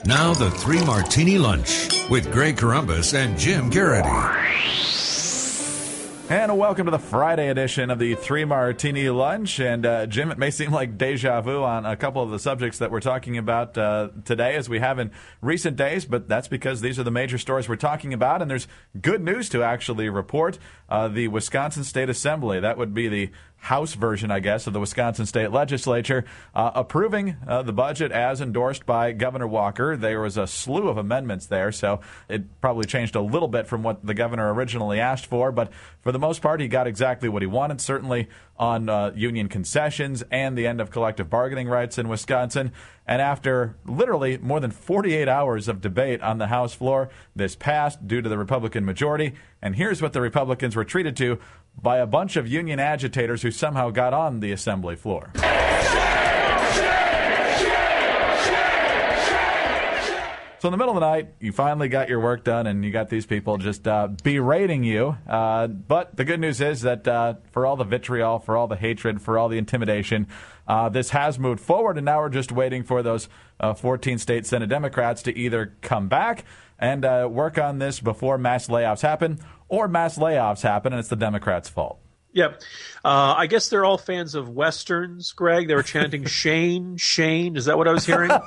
Now the Three Martini Lunch with Greg Corombos and Jim Garrity. And welcome to the Friday edition of the Three Martini Lunch. And Jim, it may seem like deja vu on a couple of the subjects that we're talking about today as we have in recent days, but that's because these are the major stories we're talking about. And there's good news to actually report. The Wisconsin State Assembly, that would be the House version, I guess, of the Wisconsin State Legislature, approving the budget as endorsed by Governor Walker. There was a slew of amendments there, so it probably changed a little bit from what the governor originally asked for. But for the most part, he got exactly what he wanted, certainly on union concessions and the end of collective bargaining rights in Wisconsin. And after literally more than 48 hours of debate on the House floor, this passed due to the Republican majority. And here's what the Republicans were treated to by a bunch of union agitators who somehow got on the assembly floor. So in the middle of the night, you finally got your work done, and you got these people just berating you. But the good news is that for all the vitriol, for all the hatred, for all the intimidation, this has moved forward, and now we're just waiting for those 14 state Senate Democrats to either come back and work on this before mass layoffs happen, or mass layoffs happen, and it's the Democrats' fault. Yep. I guess they're all fans of Westerns, Greg. They were chanting Shane, Shane. Is that what I was hearing?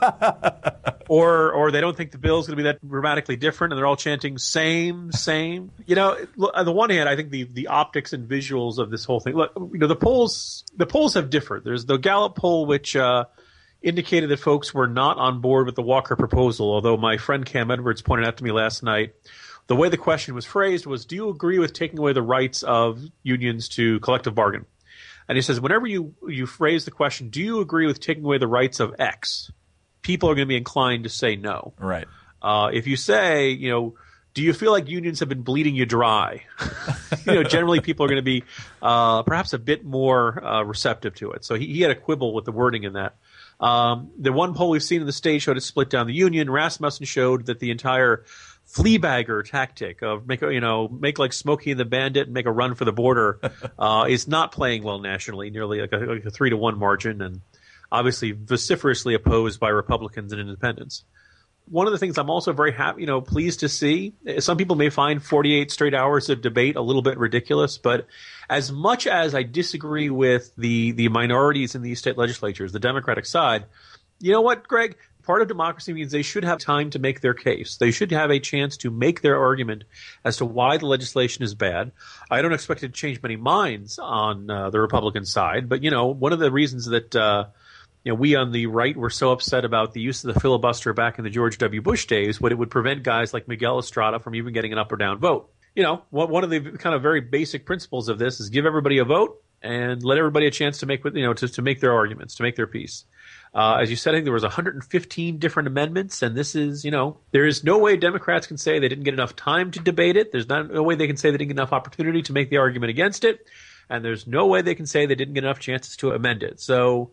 Or they don't think the bill's going to be that dramatically different, and they're all chanting same, same. You know, on the one hand, I think the optics and visuals of this whole thing. Look, you know, the polls have differed. There's the Gallup poll, which indicated that folks were not on board with the Walker proposal, although my friend Cam Edwards pointed out to me last night the way the question was phrased was, do you agree with taking away the rights of unions to collective bargain? And he says, whenever you phrase the question, do you agree with taking away the rights of X? People are going to be inclined to say no. Right. If you say, you know, do you feel like unions have been bleeding you dry? You know, generally people are going to be perhaps a bit more receptive to it. So he had a quibble with the wording in that. The one poll we've seen in the state showed it split down the union. Rasmussen showed that the entire fleabagger tactic of make like Smokey and the Bandit and make a run for the border is not playing well nationally, nearly like a 3-1 margin, and obviously vociferously opposed by Republicans and independents. One of the things I'm also very happy, pleased to see, some people may find 48 straight hours of debate a little bit ridiculous, but as much as I disagree with the minorities in these state legislatures, the Democratic side, you know what, Greg? Part of democracy means they should have time to make their case. They should have a chance to make their argument as to why the legislation is bad. I don't expect it to change many minds on the Republican side, but, one of the reasons that we on the right were so upset about the use of the filibuster back in the George W. Bush days, it would prevent guys like Miguel Estrada from even getting an up or down vote. One of the kind of very basic principles of this is give everybody a vote and let everybody a chance to make, to make their arguments, to make their piece. As you said, I think there was 115 different amendments, and this is, there is no way Democrats can say they didn't get enough time to debate it. There's no way they can say they didn't get enough opportunity to make the argument against it, and there's no way they can say they didn't get enough chances to amend it. So,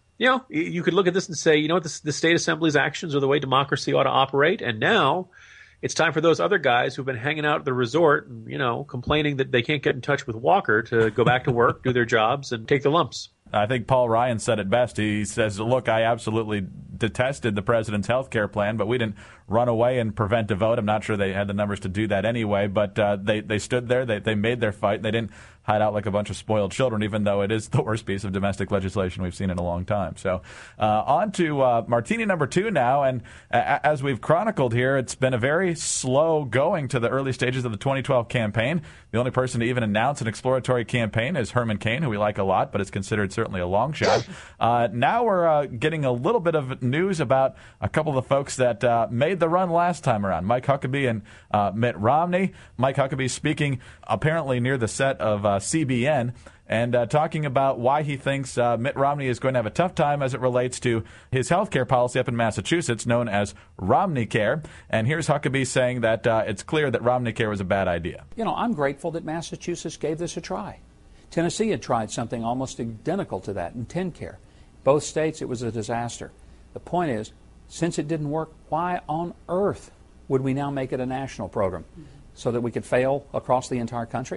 you could look at this and say, the state assembly's actions are the way democracy ought to operate, and now it's time for those other guys who've been hanging out at the resort and, complaining that they can't get in touch with Walker to go back to work, do their jobs, and take the lumps. I think Paul Ryan said it best. He says, look, I absolutely detested the president's health care plan, but we didn't run away and prevent a vote. I'm not sure they had the numbers to do that anyway, but they stood there. They made their fight. They didn't hide out like a bunch of spoiled children, even though it is the worst piece of domestic legislation we've seen in a long time. So on to Martini number 2 now. And as we've chronicled here, it's been a very slow going to the early stages of the 2012 campaign. The only person to even announce an exploratory campaign is Herman Cain, who we like a lot, but it's considered certainly a long shot. Now we're getting a little bit of news about a couple of the folks that made the run last time around, Mike Huckabee and Mitt Romney. Mike Huckabee speaking apparently near the set of CBN and talking about why he thinks Mitt Romney is going to have a tough time as it relates to his health care policy up in Massachusetts known as Romneycare. And here's Huckabee saying that it's clear that Romneycare was a bad idea. I'm grateful that Massachusetts gave this a try. Tennessee had tried something almost identical to that in TennCare. Both states, it was a disaster. The point is, since it didn't work, why on earth would we now make it a national program so that we could fail across the entire country?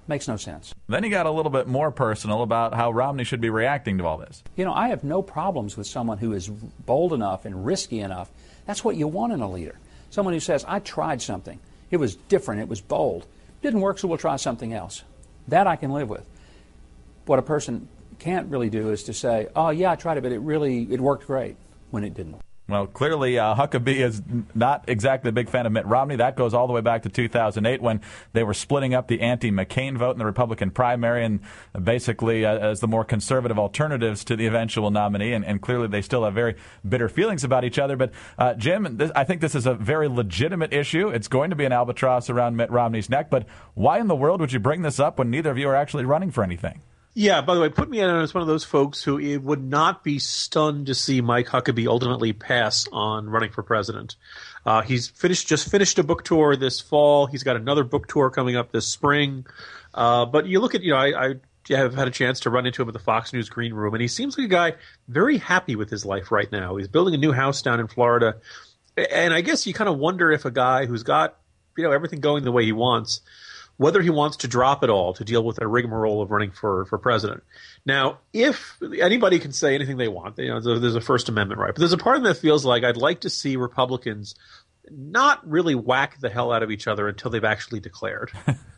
Makes no sense. Then he got a little bit more personal about how Romney should be reacting to all this. I have no problems with someone who is bold enough and risky enough. That's what you want in a leader. Someone who says, I tried something. It was different. It was bold. Didn't work, so we'll try something else. That I can live with. What a person can't really do is to say, oh, yeah, I tried it, but it worked great, when it didn't. Well, clearly Huckabee is not exactly a big fan of Mitt Romney. That goes all the way back to 2008 when they were splitting up the anti-McCain vote in the Republican primary and basically as the more conservative alternatives to the eventual nominee. And clearly they still have very bitter feelings about each other. But, Jim, I think this is a very legitimate issue. It's going to be an albatross around Mitt Romney's neck. But why in the world would you bring this up when neither of you are actually running for anything? Yeah, by the way, put me in as one of those folks who it would not be stunned to see Mike Huckabee ultimately pass on running for president. He's just finished a book tour this fall. He's got another book tour coming up this spring. But you look at, I have had a chance to run into him at the Fox News Green Room, and he seems like a guy very happy with his life right now. He's building a new house down in Florida. And I guess you kind of wonder if a guy who's got, everything going the way he wants, whether he wants to drop it all to deal with the rigmarole of running for president. Now, if anybody can say anything they want, there's a First Amendment right. But there's a part of me that feels like I'd like to see Republicans not really whack the hell out of each other until they've actually declared.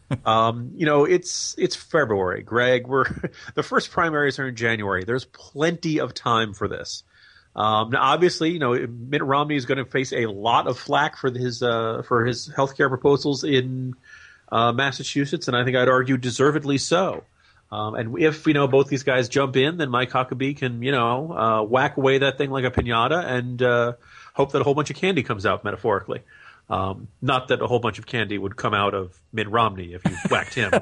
It's February, Greg. The first primaries are in January. There's plenty of time for this. Now, obviously, Mitt Romney is going to face a lot of flack for his health care proposals in Massachusetts, and I think I'd argue deservedly so. And if, both these guys jump in, then Mike Huckabee can, whack away that thing like a piñata and hope that a whole bunch of candy comes out, metaphorically. Not that a whole bunch of candy would come out of Mitt Romney if you whacked him.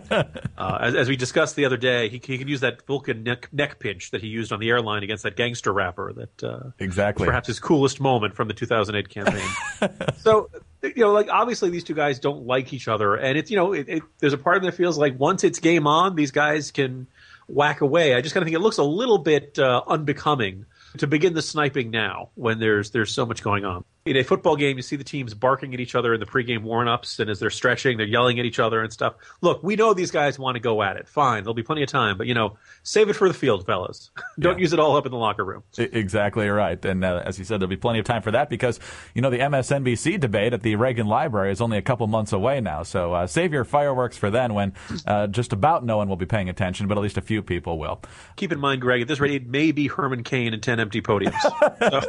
As we discussed the other day, he could use that Vulcan neck pinch that he used on the airline against that gangster rapper. That exactly, perhaps his coolest moment from the 2008 campaign. So, obviously these two guys don't like each other, and it's there's a part of me that feels like once it's game on, these guys can whack away. I just kind of think it looks a little bit unbecoming to begin the sniping now when there's so much going on. In a football game, you see the teams barking at each other in the pregame warm-ups, and as they're stretching, they're yelling at each other and stuff. Look, we know these guys want to go at it. Fine, there'll be plenty of time, but, save it for the field, fellas. Don't use it all up in the locker room. Exactly right. And as you said, there'll be plenty of time for that because, the MSNBC debate at the Reagan Library is only a couple months away now. So save your fireworks for then when just about no one will be paying attention, but at least a few people will. Keep in mind, Greg, at this rate, it may be Herman Cain and 10 empty podiums. So.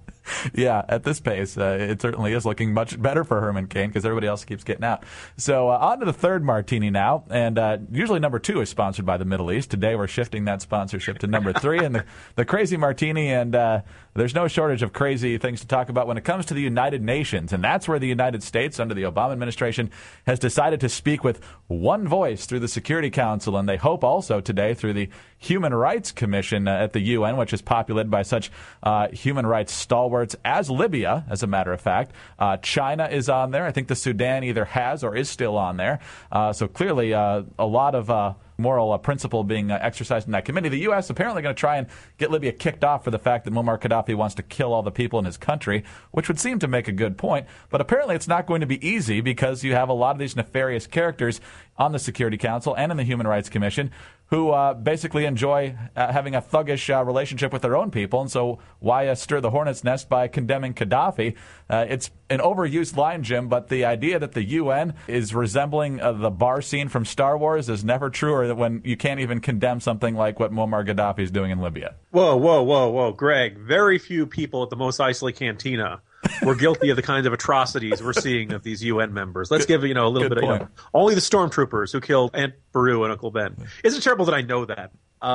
Yeah, at this pace, it certainly is looking much better for Herman Cain because everybody else keeps getting out. So on to the third martini now, and usually number 2 is sponsored by the Middle East. Today we're shifting that sponsorship to number 3, and the crazy martini, and there's no shortage of crazy things to talk about when it comes to the United Nations, and that's where the United States, under the Obama administration, has decided to speak with one voice through the Security Council, and they hope also today through the Human Rights Commission at the UN, which is populated by such human rights stalwarts as Libya, as a matter of fact. China is on there. I think the Sudan either has or is still on there. So clearly a lot of moral principle being exercised in that committee. The U.S. apparently going to try and get Libya kicked off for the fact that Muammar Gaddafi wants to kill all the people in his country, which would seem to make a good point. But apparently it's not going to be easy because you have a lot of these nefarious characters on the Security Council and in the Human Rights Commission who basically enjoy having a thuggish relationship with their own people. And so why stir the hornet's nest by condemning Gaddafi? It's an overused line, Jim, but the idea that the UN is resembling the bar scene from Star Wars is never truer when you can't even condemn something like what Muammar Gaddafi is doing in Libya. Whoa, Greg. Very few people at the Mos Eisley Cantina were guilty of the kinds of atrocities we're seeing of these UN members. Let's give a little bit of only the stormtroopers who killed Aunt Beru and Uncle Ben. Isn't it terrible that I know that?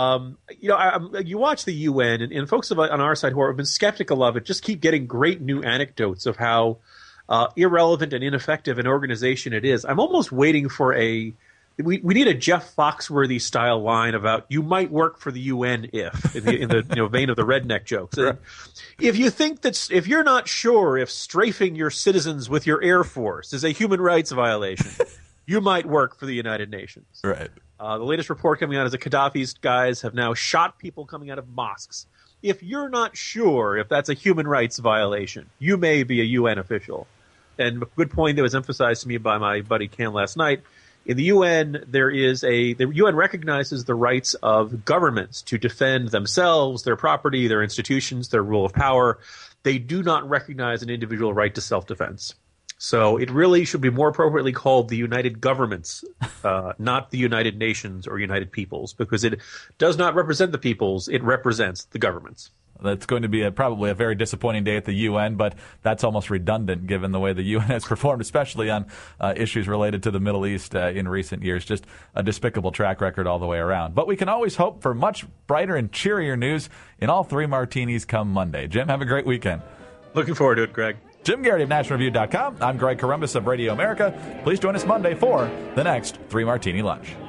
You watch the UN, and folks on our side who have been skeptical of it just keep getting great new anecdotes of how irrelevant and ineffective an organization it is. I'm almost waiting for we need a Jeff Foxworthy style line about you might work for the UN if in the vein of the redneck jokes. Right. If you're not sure if strafing your citizens with your Air Force is a human rights violation, you might work for the United Nations. Right. The latest report coming out is that Gaddafi's guys have now shot people coming out of mosques. If you're not sure if that's a human rights violation, you may be a UN official. And a good point that was emphasized to me by my buddy Ken last night In the UN, the UN recognizes the rights of governments to defend themselves, their property, their institutions, their rule of power. They do not recognize an individual right to self-defense. So it really should be more appropriately called the United Governments, not the United Nations or United Peoples, because it does not represent the peoples, it represents the governments. That's going to be probably a very disappointing day at the UN, but that's almost redundant given the way the UN has performed, especially on issues related to the Middle East in recent years. Just a despicable track record all the way around. But we can always hope for much brighter and cheerier news in all three martinis come Monday. Jim, have a great weekend. Looking forward to it, Greg. Jim Garrity of NationalReview.com. I'm Greg Corombos of Radio America. Please join us Monday for the next 3 Martini Lunch.